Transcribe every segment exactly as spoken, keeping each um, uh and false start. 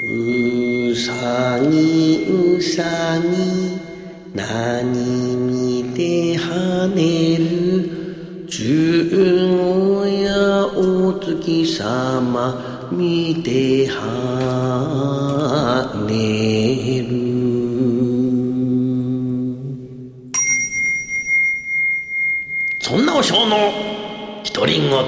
うさぎうさぎ何見て跳ねる、十五夜お月様見て跳ねる。そんなお正の独り言。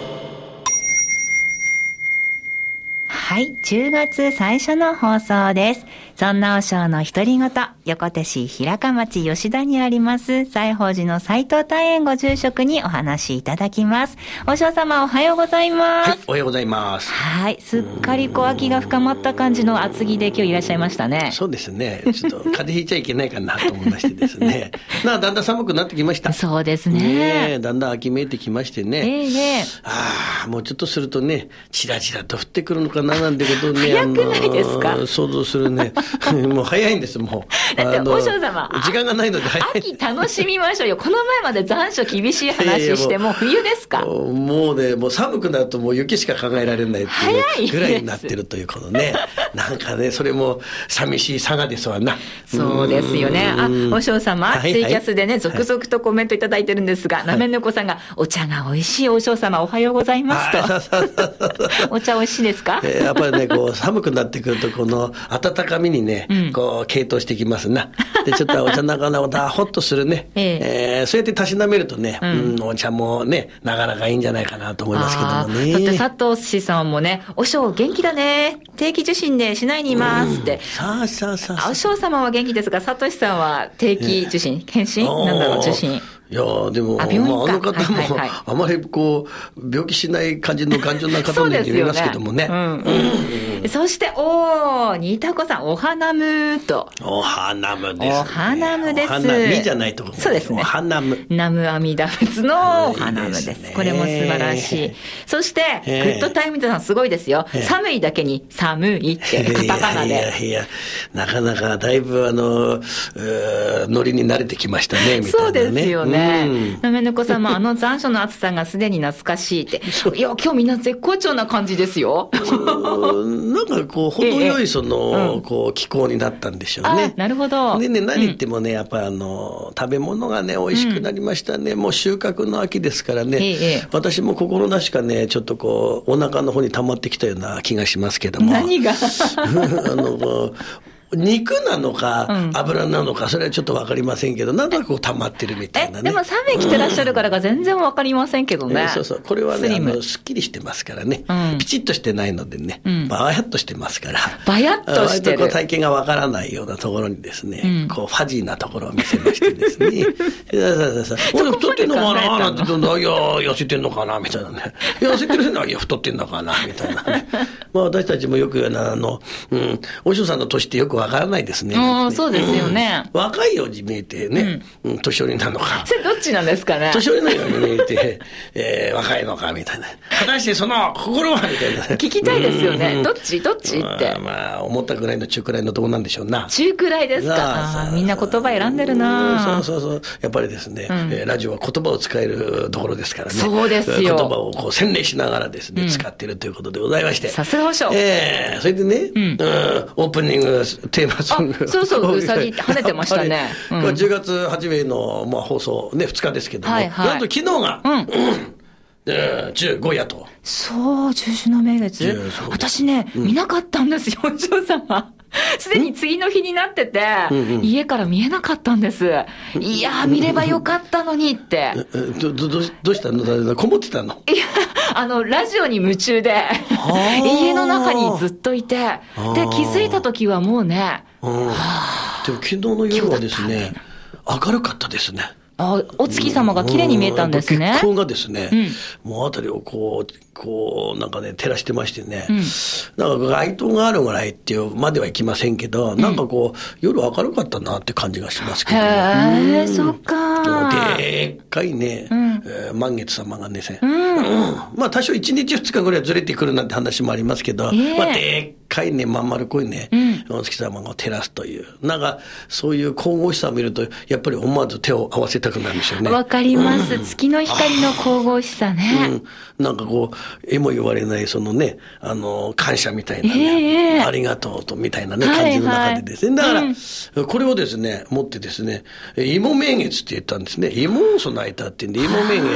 はい、じゅうがつ最初の放送です。そんなお正の独り言、横手市平鹿町吉田にあります西宝寺の斉藤大園ご住職にお話いただきます。お正様おはようございます。 はい、おはようございます。 はい、すっかりこう秋が深まった感じの厚着で今日いらっしゃいましたね。 そうですね、ちょっと風邪ひいちゃいけないかなと思いましてですねまあだんだん寒くなってきました。 そうですね、 ね、だんだん秋めいてきましてね、 ええああもうちょっとするとねチラチラと降ってくるのかななんてことをね早くないですか、 あの想像するねもう早いんです。もうだってお正様時間がないので早い。 秋楽しみましょうよ。この前まで残暑厳しい話してもう冬ですか。 もう、もうねもう寒くなるともう雪しか考えられないっていうぐらいになってるということねなんかねそれも寂しい佐賀ですわな。 そうですよね。あ、お正様、はいはい、ツイキャスでね続々とコメントいただいてるんですが、はい、なめのこさんがお茶が美味しいお正様おはようございますとお茶美味しいですか、 えー、やっぱりねこう寒くなってくるとこの温かみにね、うん、こう傾倒してきますな。でちょっとお茶なかなかほっとするね、えーえー、そうやってたしなめるとね、うんうん、お茶もねなかなかいいんじゃないかなと思いますけどもね。 だって佐藤氏さんもねお正元気だね定期受診で市内にいますって、うん、 さあさあさあお正様は元気ですが佐藤氏さんは定期受診、えー、検診なんだろう受診。 いやでも あ,、まあ、あの方も、はいはいはい、あまりこう病気しない感じの頑丈な方に見えますけどもね。そ, ね、うんうんうん、そしておー新田子さんお花むとお花むですね。 お花むです。お花みじゃないところ。 そうですね。 お花む南無阿弥陀仏のお花むです。いいですね、これも素晴らしい。そしてグッドタイムズさんすごいですよ。寒いだけに寒いってカタカナで。いやいやなかなかだいぶあのノリに慣れてきましたねみたいなね。 そうですよね。なめのこさんもあの残暑の暑さがすでに懐かしいっていや今日みんな絶好調な感じですよなんかこう程よいその、うん、こう気候になったんでしょうね。 なるほど。 でね何言ってもね、うん、やっぱりあの食べ物がね美味しくなりましたね、うん、もう収穫の秋ですからね、ええ、私も心なしかねちょっとこうお腹の方に溜まってきたような気がしますけども。 何があの肉なのか、うん、油なのかそれはちょっと分かりませんけどなんとなくこう溜まってるみたいなね。 でもさん名来てらっしゃるからが全然分かりませんけどね、 えー、そうそうこれはねあのすっきりしてますからね、うん、ピチッとしてないのでね、うん、バヤッとしてますからバヤッとしてる割とこう体験が分からないようなところにですね、うん、こうファジーなところを見せましてですね俺太ってんのかななんてどんどんいや痩せてんのかなみたいなね痩せてるのはいや太ってんのかなみたいなねまあ私たちもよくあの、うん、お師匠さんの年ってよく分からないですね。 あそうですよね、 うん、若いように見えてね、うん、年寄りなのかそれどっちなんですかね。 年寄りのように見えて、えー、若いのかみたいな果たしてその心はみたいな聞きたいですよね、うん、どっちどっちって、 まあ、まあ思ったぐらいの中くらいのとこなんでしょうな。 中くらいですか。あみんな言葉選んでるな。 そうそうそうやっぱりですね、うんえー、ラジオは言葉を使えるところですからね。 そうですよ。 言葉をこう洗練しながらですね、うん、使っているということでございましてさすがおしょう、 えー、それでね、うん、オープニングテーマソングそうそううさぎ跳ねてましたね、 うん、じゅうがつはじめの、まあ、放送ねふつかですけども、はいはい、なんと昨日が、うんうん、じゅうご夜とそう中秋の名月私ね、うん、見なかったんですよお嬢様すでに次の日になってて、うんうん、家から見えなかったんです。いや見ればよかったのにってど, ど, ど, どうしたのこもってたの。 いやあのラジオに夢中で家の中にずっといてで気づいた時はもうねでも昨日の夜はですね明るかったですね。 あお月様が綺麗に見えたんですね。 月光がですね、うん、もうあたりをこうこうなんかね照らしてましてね、うん、なんか街灯があるぐらいっていうまではいきませんけど、うん、なんかこう夜明るかったなって感じがしますけど、ね、 へえそっかでっかいね、うんえー、満月様がね、うんうん、まあ多少いちにちふつかぐらいずれてくるなんて話もありますけど、えー、まあでっかかいね、まん丸こいね、うん、お月様が照らすという、なんか、そういう神々しさを見ると、やっぱり思わず手を合わせたくなるんですよね。 わかります、うん。月の光の神々しさね。 うん。なんかこう、えも言われない、そのね、あの、感謝みたいなね、えー、ありがとうと、みたいなね、感じの中でですね。はいはい、だから、うん、これをですね、持ってですね、芋名月って言ったんですね。芋を備えたって言うんで、芋名月って、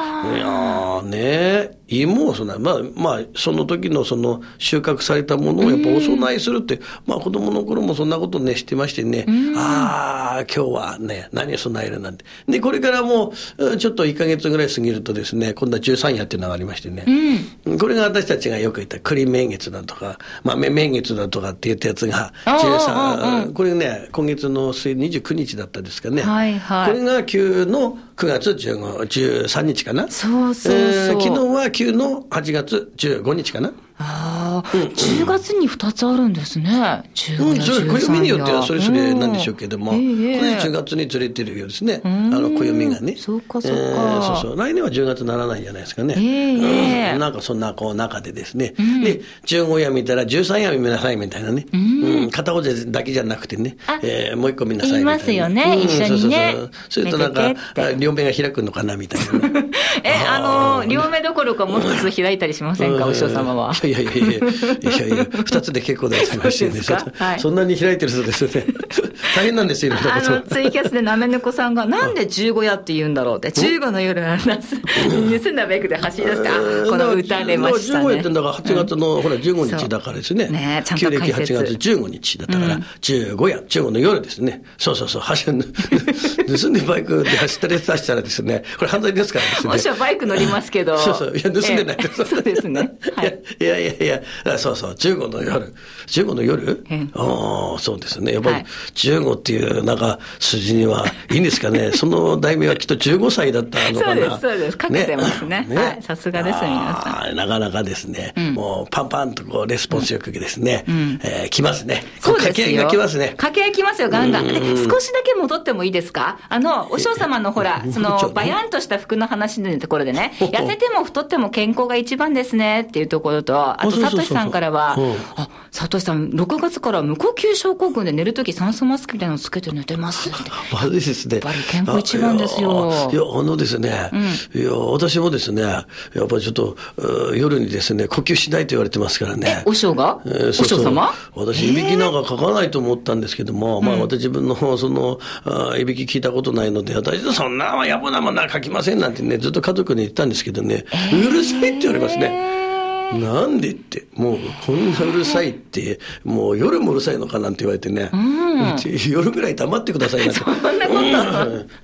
いやーね、芋を備え、まあ、まあ、その時のその収穫されたものをやっぱお供えするって、まあ子供の頃もそんなことね、してましてね、ああ、今日はね、何を備えるなんて。で、これからもう、ちょっといっかげつぐらい過ぎるとですね、今度は十三夜っていうのがありましてね、うん、これが私たちがよく言った栗名月だとか、豆名月だとかって言ったやつが、じゅうさん、これね、今月の末にじゅうくにちだったですかね。はいはい。これが旧のくがつじゅうご、じゅうさんにちかな。 そうそうそう、 えー、昨日は旧のはちがつじゅうごにちかな。 ああ、うん、じゅうがつにふたつあるんですね。じゅうごやじゅうさんや。うん、それ、暦によってはそれぞれなんでしょうけども、うん、これじゅうがつにずれてるようですね。あの、暦がね。 そうか、そうか、えー。そうそう。来年はじゅうがつにならないんじゃないですかね。えーうん、なんかそんな、こう、中でですね。うん、で、じゅうごや見たらじゅうさんや見なさいみたいなね。うん。うん、片方だけじゃなくてね。えー、もう一個見なさいみたいな。 言いますよね、うん、一緒にね。 そうそうそう。それとなんか、両目が開くのかなみたいな、ね。 え、あの、両目どころかもう一つ開いたりしませんか、お師匠様は。 いやいやいやいや。いやいや、二つで結構でございましてね。はい、そんなに開いてるとですね、大変なんですよ、 あの、ツイキャスでなめぬこさんが、なんでじゅうごやって言うんだろうって、じゅうごの夜なんだ、盗んだベクで走り出して、この歌出ましたね。 じゅうごやってんだからはちがつの、うん、ほら、じゅうごにちだからですね。 ね、ちゃんと解説。 旧暦はちがつじゅうごにちだったから、うん、じゅうごや、じゅうごの夜ですね。そうそうそう、走る、盗んでバイクで走ったりさせたらですね、これ犯罪ですからですね。 もしはバイク乗りますけど。 そうそう、いや、盗んでないです。 そうですね。 はい。いやいやいや、そうそう、じゅうごの夜。じゅうごの夜、うん、ああ、そうですね。やっぱりじゅうごっていうなんか筋にはいいんですかね。その題名はきっとじゅうごさいだったのかな。 そうです、そうです。かけてますね。ね、はい。さすがです、皆さん。なかなかですね、うん、もうパンパンとこうレスポンスよくですね、うん、えー、来ますね。 そうですよ。 掛け合いが来ますね。 掛け合い来ますよ、ガンガン。で、少しだけ戻ってもいいですか？あの、お嬢様のほら、その、バヤンとした服の話のところでね、痩せても太っても健康が一番ですねっていうところと、あと、サトシさんからは、あ、サトシさん、ろくがつから無呼吸症候群で寝るとき酸素マスクみたいなのつけて寝てますって。 悪いですね。 やっぱり健康一番ですよ。 いや、あのですね、うん、いや、私もですね、やっぱりちょっと、夜にですね、呼吸しないと言われてますからね。 お嬢が、えー、そうそう、お嬢様私、いびきなんか書かないと思ったんですけども、えー、まあ、私自分の、その、いびき聞いたことないので、私とそんな野暮なものは書きませんなんてね、ずっと家族に言ったんですけどね、えー、うるさいって言われますね。なんでって、もうこんなうるさいって、もう夜もうるさいのかなんて言われてね、うん、夜ぐらい黙ってくださいなんて。 そんなこと、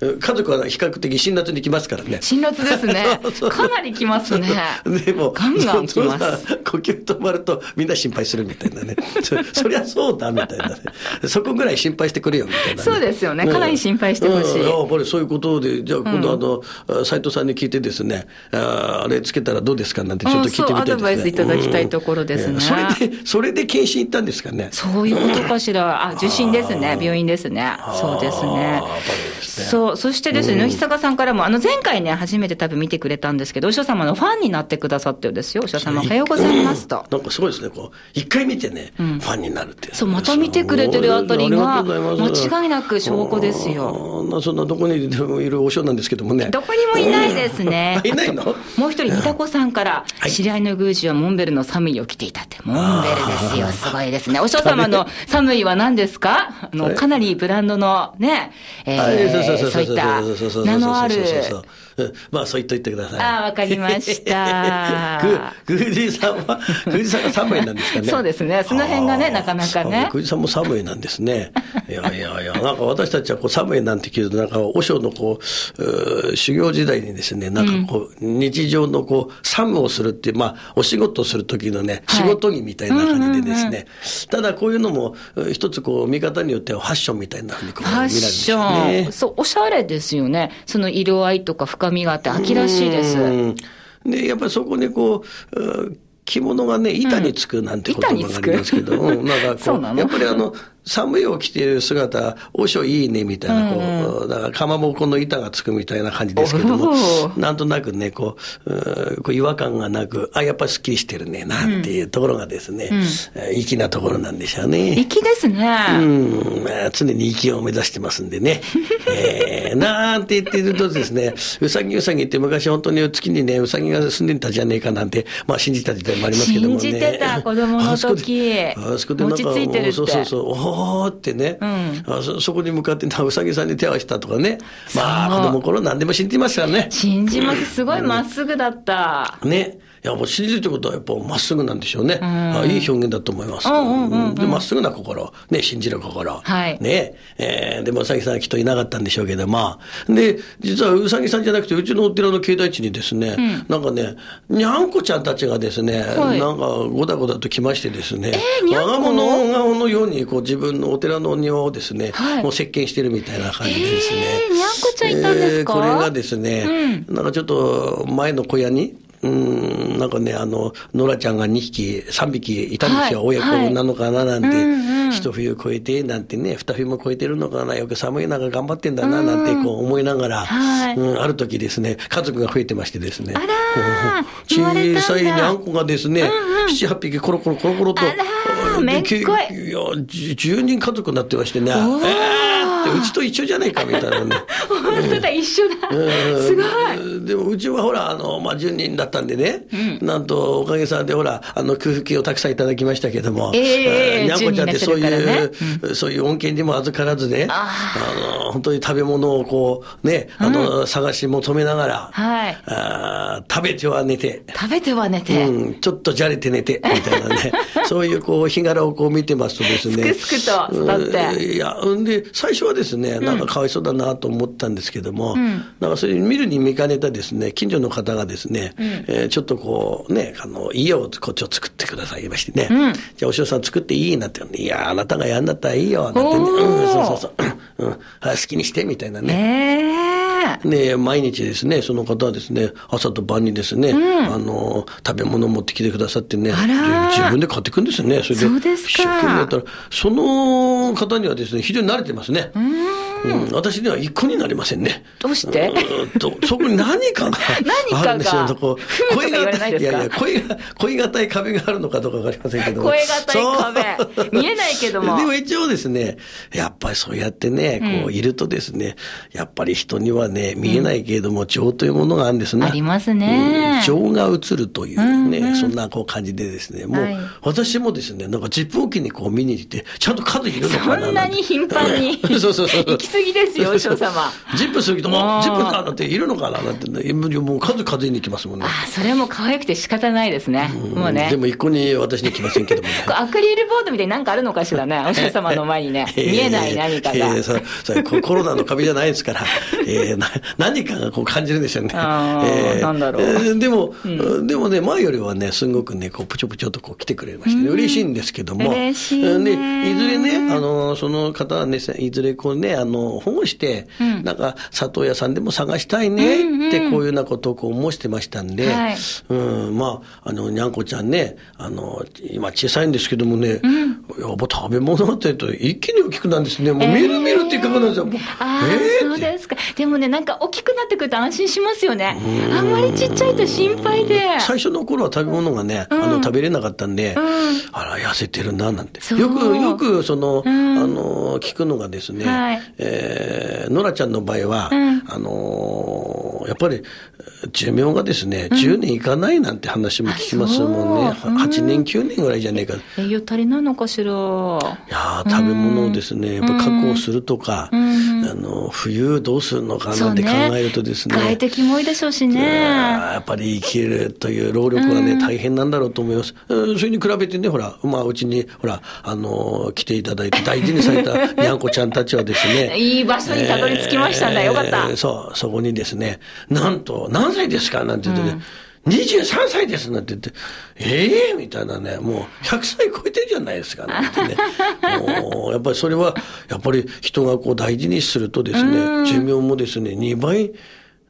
うん、家族は比較的辛辣に来ますからね。 辛辣ですね。かなり来ますね。 でも、 ガンガン来ます。 呼吸止まるとみんな心配するみたいなね。そ, そりゃそうだみたいなね。そこぐらい心配してくれよみたいな、ね。 そうですよね。かなり心配してほしい。うん、 やっぱりそういうことで、じゃあ今度あの、斉、うん、藤さんに聞いてですね、あ, あれつけたらどうですかなんてちょっと聞いてみたいですね。 いただきたいところですね。うん、 それで、それで検診行ったんですかね。 そういうことかしら。あ、受診ですね。病院ですね。そうですね。そう。そしてですね、野木坂さんからも、あの、前回ね、初めて多分見てくれたんですけど、お師匠様のファンになってくださってるんですよ。お師匠様、おはようございますと。 なんかすごいですね。こう、一回見てね、うん、ファンになるっていう。 そう、また見てくれてるあたりが、間違いなく証拠ですよ。 そんなどこにでもいるお師匠なんですけどもね。 どこにもいないですね。 いないの？ もう一人、ニタコさんから、知り合いの宮司はモンベルの寒いを着ていたって。モンベルですよ。すごいですね。お師匠様の寒いは何ですか？あの、かなりブランドのね、えー、そういった名のある。 まあ、そう言っといてください。 ああ、わかりました。 グージーさんは、グージーさんが寒いなんですかね。 そうですね。その辺がね、なかなかね。 グージーさんも寒いなんですね。いやいやいや、なんか私たちはこう寒いなんて聞くと、なんか、和尚のこう、修行時代にですね、なんかこう、日常のこう、作務をするっていう、まあ、お仕事をする時のね、仕事着みたいな感じでですね。ただ、こういうのも、一つこう、見方によってはファッションみたいなふうにこう、見られるんですよね。ファッション。 そう、おしゃれですよね。その色合いとか深みがあって秋らしいです。 で、やっぱりそこにこう、着物がね、板につくなんて言葉がありますけど、うん、なんかこう、やっぱりあの、 寒いを着ている姿、おしょいいね、みたいな、こう、うんうん、だからかまぼこの板がつくみたいな感じですけども、なんとなくね、こう、うこう違和感がなく、あ、やっぱりスッキリしてるね、なんていうところがですね、うん、粋なところなんでしょうね。 粋ですね。 うん、常に粋を目指してますんでね。えー、なんて言っているとですね、うさぎうさぎって昔本当に月にね、うさぎが住んでたじゃねえかなんて、まあ信じた時代もありますけどもね。 信じてた、子供の時。 あそこでなんか、 落ち着いてるって。 そうそうそう、おーってね、うん、あ そ, そこに向かってうさぎさんに手をしたとかね。まあ子供の頃何でも信じますからね。 信じます。すごいまっすぐだった。 うん、ね。いや、もう信じるってことはやっぱまっすぐなんでしょうね。うん、あ、いい表現だと思います。うんうんうん、で、まっすぐな心。ね、信じる心。 はい。 ね。えー、でもうさぎさんはきっといなかったんでしょうけど、まあ。で、実はうさぎさんじゃなくて、うちのお寺の境内地にですね、うん、なんかね、にゃんこちゃんたちがですね、はい、なんかごだごだと来ましてですね、 えー、 我が物顔のようにこう自分のお寺のお庭をですね、はい、もう石鹸してるみたいな感じでですね。 えー、にゃんこちゃんいたんですか？ えー、これがですね、うん、なんかちょっと前の小屋に、うん、なんかね、あの、野良ちゃんがにひき、さんびきいたんですよ。はい、親子なのかななんて、はいうんうん、一冬越えて、なんてね、二冬も越えてるのかな、よく寒い中頑張ってんだな、なんてこう思いながら、はいうん、ある時ですね、家族が増えてましてですね。 あらー小さいにゃんこがですね、七、うんうん、八匹コロコロコロコロと、 あらめっこい。いや、じゅうにん家族になってましてね、えー、うちと一緒じゃないかみたいなね。 本当だ、一緒だ。すごい。 でもうちはほら、あの、まあ、じゅうにんだったんでね、うん、なんとおかげさんでほら、あの、空腹をたくさんいただきましたけども、 えー、 にゃんこちゃんってそういう、 うん、 そういう恩恵にも預からずね、あの、本当に食べ物をこう、ね、あの、うん、探し求めながら、 はい、 あ食べては寝て、 食べては寝て、 うん、ちょっとじゃれて寝て、みたいなね、そういうこう、日柄をこう見てますとですね、 すくすくと育って。 いや、んで、最初はですね、なんかかわいそうだなと思ったんですけども、うん、なんかそれ見るに見かねたですね、近所の方がですね、うんえー、ちょっとこうね、あの、家をこっちを作ってくださいましてね、うん、じゃあお師匠さん作っていいなって、いや、あなたがやんだったらいいよ、なんてね、うん、そうそうそう、うん、好きにして、みたいなね。 えー、 で、毎日ですね、その方はですね、朝と晩にですね、うん、あの、食べ物を持ってきてくださってね、自分で買ってくんですよね。それで、 そうですか。 一生懸命やったら、その方にはですね、非常に慣れてますね。うんうん、私には一個になりませんね。 どうしてうんとそこに何かがあるんですよ。こう声がいやいや声が声がたい壁があるのかどうかわかりませんけど声がたい壁見えないけどもでも一応ですねやっぱりそうやってねこういるとですね、うん、やっぱり人にはね見えないけれども、うん、情というものがあるんですね。 ありますね。 うん、情が映るというね、うんうん、そんなこう感じでですねもう、はい、私もですねなんかじっぷんおきにこう見に行ってちゃんと数いるのかなそんなに頻繁にそうそうそう行き過ぎですよお師匠様。 じゅっぷん過ぎともじゅっぷんかなんているのかななんて、ね、もう数数えに行きますもんね。 ああそれも可愛くて仕方ないですね。うもうね。 でも一個に私に来ませんけどもね。 アクリルボードみたいに何かあるのかしらねお師匠様の前にね見えない何かが。えーえー、そそれコロナの壁じゃないですから、えー、な何かがこう感じるんでしょうね。 あえー、なんだろう。えー、でも、うん、でもね前よりはねすごくねこうプチョプチョとこう来てくれまして、ね、嬉しいんですけども。 嬉しいね。 でいずれねあのその方はねいずれこうねあの保護して、うん、なんか里親さんでも探したいねってこういうようなことをこう申してましたんで、 はい、 うん、まああのにゃんこちゃんねあの今小さいんですけどもね、うん、やっぱ食べ物ってと一気に大きくなるんですね。もう見る見るっていうかなんですよ。 ああ、えー、そうですか。でもねなんか大きくなってくると安心しますよね。あんまりちっちゃいと心配で。 最初の頃は食べ物がね、うん、あの食べれなかったんで、うん、あら痩せてるななんてよくよくその、うん、あの聞くのがですね、はいえー、ノラちゃんの場合は、うん、あのやっぱり寿命がですね、うん、じゅうねんいかないなんて話も聞きますもんね。うん、はちねんきゅうねんぐらいじゃねえか。 栄養足りないのかしら。いや食べ物をですねやっぱ確保するとか、うん、あの冬どうするのかなんて考えるとですね外敵も多いでしょうしね。 やっぱり生きるという労力はね、うん、大変なんだろうと思います。それに比べてねほらまあうちにほらあの来ていただいて大事にされたにゃんこちゃんたちはですねいい場所にたどり着きましたんだ、えー、よかった。 そうそこにですねなんと何歳ですかなんて言ってね、うん、にじゅうさんさいですなんて言ってええー、みたいなねもうひゃくさい超えてるじゃないですかなんてねもうやっぱりそれはやっぱり人がこう大事にするとですね寿命もですねにばい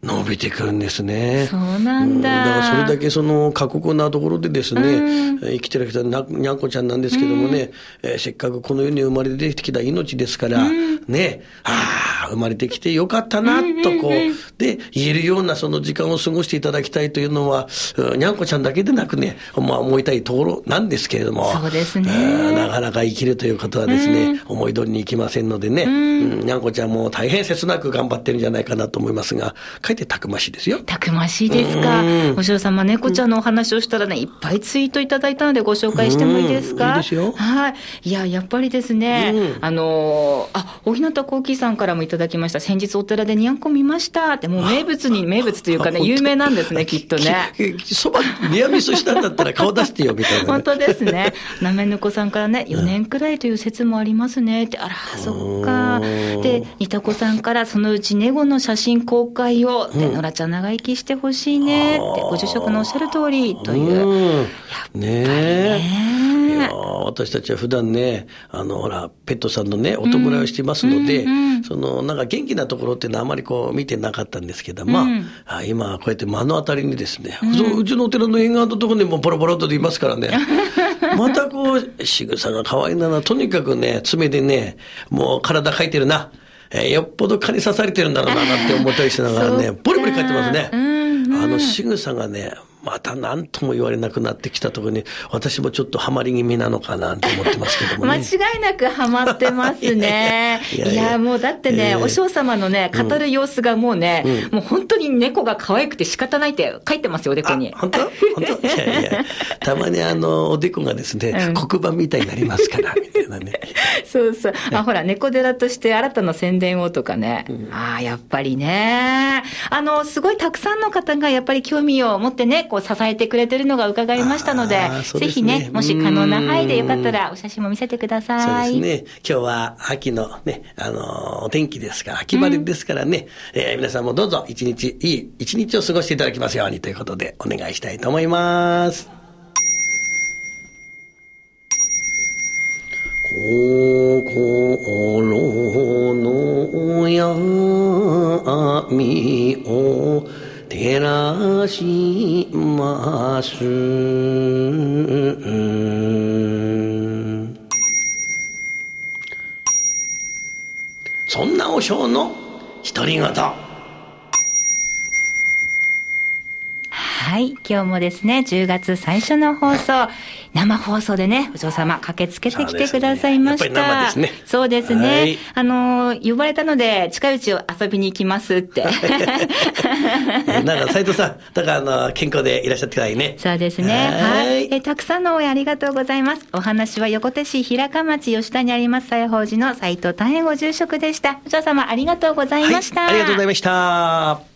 伸びてくるんですね。 そうなんだ。 うん、だからそれだけその過酷なところでですね、うん、生きてる人はにゃんこちゃんなんですけどもね、うん、えー、せっかくこの世に生まれてきた命ですから、うん、ね、ああ、生まれてきてよかったな、とこう、で、言えるようなその時間を過ごしていただきたいというのは、にゃんこちゃんだけでなくね、まあ思いたいところなんですけれども、 そうですね。 なかなか生きるということはですね、うん、思い通りにいきませんのでね、うんうん、にゃんこちゃんも大変切なく頑張ってるんじゃないかなと思いますが、かえってたくましいですよ。 たくましいですか。お嬢様、猫ちゃんのお話をしたらね、いっぱいツイートいただいたのでご紹介してもいいですか。 いいですよ。 はい。いや、やっぱりですね、うん、あのー、あ、おひなたこうきさんからもいただきました。先日お寺でにゃんこ見ましたって、もう名物に、名物というかね、有名なんですね、きっとね。 そば、ニアミスしたんだったら顔出してよ、みたいな、ね。 本当ですね。なめぬこさんからね、よねんくらいという説もありますねって、あら、そっか。で、にたこさんから、そのうちネゴの写真公開を、で、のらちゃん長生きしてほしいねって、ご住職のおっしゃる通りという。やっぱりね。 いや私たちは普段ね、あの、ほら、ペットさんのね、お弔いをしていますので、うんうんうん、その、なんか元気なところっていうのはあまりこう見てなかったんですけど、まあ、うん、今こうやって目の当たりにですね、うん、うちのお寺の沿岸のところにもポロポロといますからね、またこう、仕草が可愛いんだな、とにかくね、爪でね、もう体かいてるな。えー、よっぽど蚊に刺されてるんだろうななんて思ったりしながらね、ボリボリ書いてますね。うんうん、あの仕草がね、また何とも言われなくなってきたところに、私もちょっとハマり気味なのかなと思ってますけどもね。 間違いなくハマってますね。いやいやいや、いやもうだってね、えー、お嬢様のね、語る様子がもうね、うん、もう本当に猫が可愛くて仕方ないって書いてますよ、おでこに。 本当本当いやいや、たまにあの、おでこがですね、うん、黒板みたいになりますから、みたいなね。 そうそう。あ、ほら、猫寺として新たな宣伝をとかね。うん、ああ、やっぱりね。あの、すごいたくさんの方がやっぱり興味を持ってね、こう支えてくれてるのが伺いましたので、でね、ぜひね、もし可能な範囲でよかったらお写真も見せてください。そうですね。今日は秋のね、あの、お天気ですから、秋晴れですからね、うん、えー、皆さんもどうぞ一日、いい一日を過ごしていただきますようにということでお願いしたいと思います。心の闇を照らします。そんな和尚の独り言。 はい、今日もですね、じゅうがつ最初の放送、生放送でね、お嬢様駆けつけてきてくださいました。 そうですね。やっぱり生ですね。 そうですね。はい、あの、呼ばれたので、近いうちを遊びに行きますって。 なんか、斉藤さん、だからあの、健康でいらっしゃってくださいね。 そうですね。はい。はい、えたくさんの応援ありがとうございます。お話は横手市平鹿町吉田にあります西宝寺の斉藤多円ご住職でした。お嬢様、ありがとうございました。 はい、ありがとうございました。